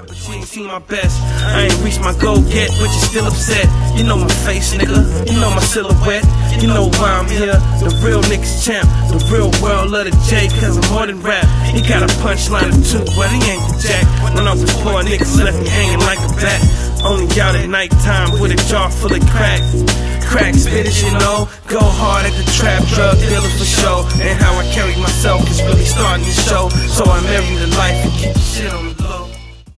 but you ain't seen my best. I ain't reached my goal yet, but you still upset. You know my face, nigga, you know my silhouette. You know why I'm here, the real niggas champ. The real world love the J, cause I'm more than rap. He got a punchline or two, but he ain't the jack. When I was poor, niggas left me hanging like a bat. Only out at nighttime with a jar full of crack. Crack spitters, you know, go hard at the trap, drug dealer for show. And how I carry myself is really starting to show. So I marry the life and keep the shit on me.